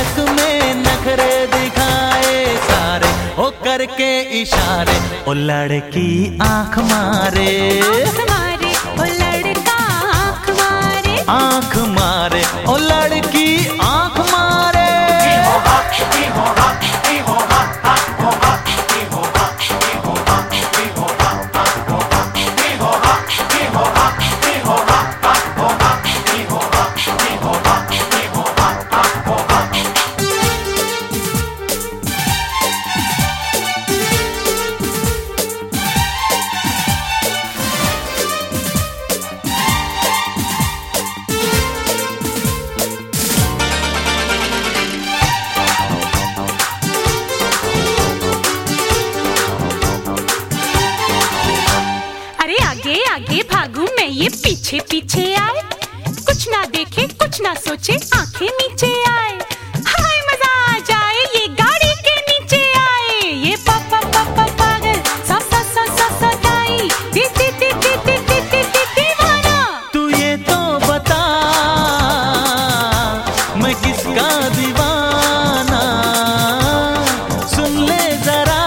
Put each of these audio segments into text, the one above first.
सड़क में नखरे दिखाए सारे, ओ करके इशारे, ओ लड़की आंख मारे, आंख मारे, ओ लड़का आंख मारे, आंख मारे, ओ लड़की आंख मारे। आगे भागूं मैं ये पीछे पीछे आए, कुछ ना देखे कुछ ना सोचे आंखें नीचे आए, हाय मजा आ जाए ये गाड़ी के नीचे आए, ये पापा पापा पागल सा सा सा सा सा दाई दी दी दी दी दी दी दी दी दीवाना। तू ये तो बता मैं किसका दीवाना, सुन ले जरा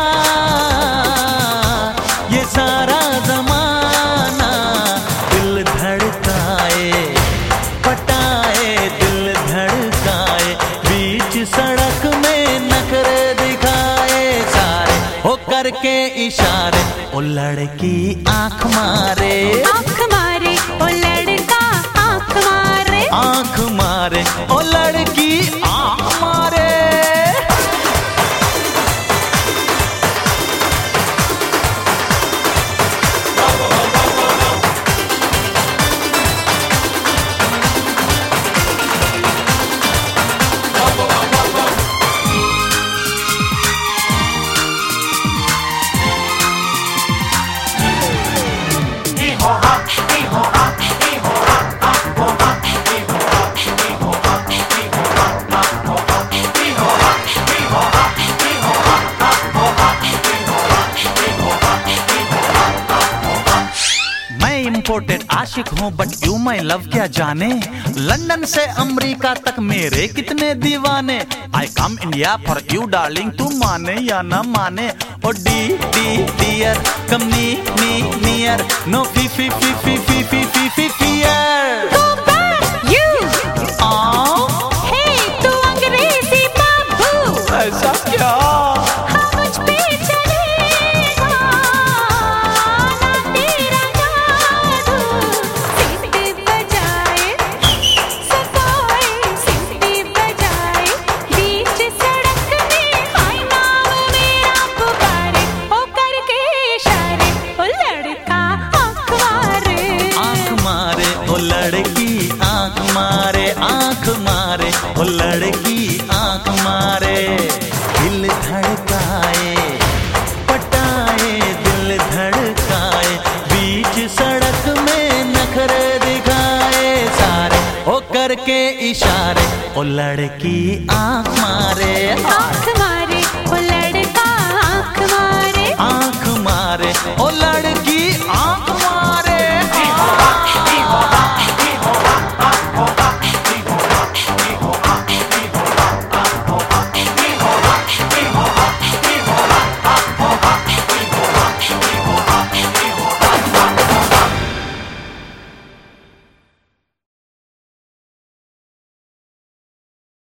ये सारा जमाना, दिल धड़काए पटाए दिल धड़काए, बीच सड़क में नखरे दिखाए सारे, हो करके इशारे, ओ लड़की आंख मारे, आंख मारे, ओ लड़का आंख मारे, आंख मारे, ओ लड़की आंख मारे। इम्पोर्टेड आशिक हूँ बट यू माई लव क्या जाने, लंदन से अमेरिका तक मेरे कितने दीवाने, I come India for you darling, तू माने या ना माने, oh D D dear come ne ne near, no fe fe fe fe fe fe fe fe fear. Go back, you, hey तू अंग्रेजी बाबू, ऐसा क्या हाँ मुझ पे चलेगा ना तेरा जादू, सीटी बजाए सफाई सीटी बजाए, बीच सड़क में हाय नाम मेरा पुकारे, ओ करके इशारे, ओ लड़का आंख मारे, आंख मारे, ओ लड़की आंख मारे, आंख मारे, ओ लड़की आंख मारे, दिल धड़काए पटाए दिल धड़काए, बीच सड़क में नखरे दिखाए सारे, ओ करके इशारे, ओ लड़की आंख मारे।